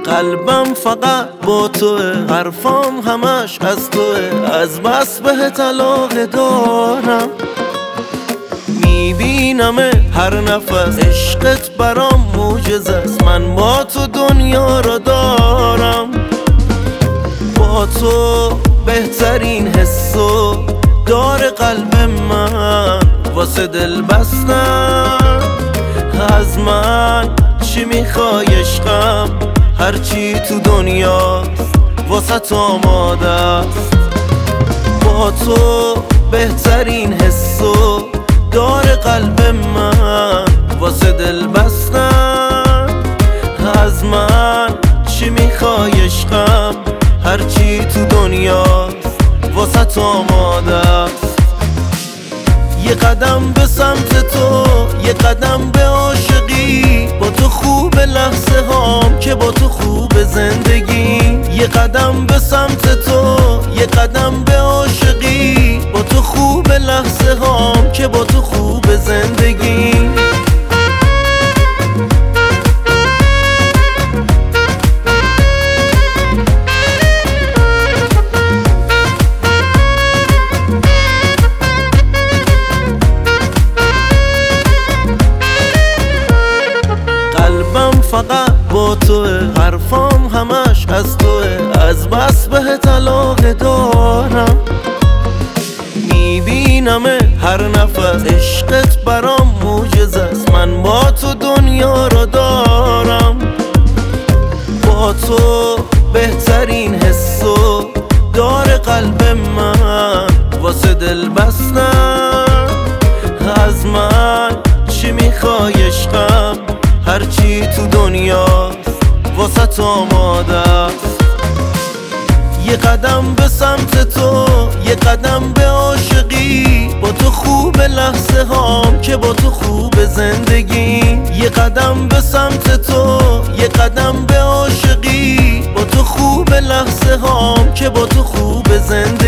قلبم فقط با توه، حرفام همش از توه، از بس بهت علاقه دارم. میبینم هر نفس عشقت برام معجزه است، من با تو دنیا را دارم. با تو بهترین حسو داره قلب من، واسه دل بستن. از من چی میخوای عشقم؟ هرچی تو دنیاست واسه تو آماده است. با تو بهترین حسو داره قلب من، واسه دل بستن. از من چی میخوای عشقم؟ هرچی تو دنیاست واسه تو آماده است. یه قدم به سمت تو، یه قدم به عاشقی، با تو خوب لحظه هام که با تو خوب زندگی. یه قدم به سمت تو، یه قدم به عاشقی، با تو خوب لحظه هام که با تو خوب زندگی. فقط با توه، حرفام همش از توه، از بس بهت علاقه دارم. میبینم هر نفس عشقت برام معجزه است، من با تو دنیا را دارم. با تو بهترین حسو داره قلب من، واسه دل بستن. از من چی میخوای عشقم؟ هرچی تو دنیاست واسه تو آماده است. یه قدم به سمت تو، یه قدم به عاشقی، با تو خوب لحظه هام که با تو خوب زندگی. یه قدم به سمت تو، یه قدم به عاشقی، با تو خوب لحظه هام که با تو خوب زندگی.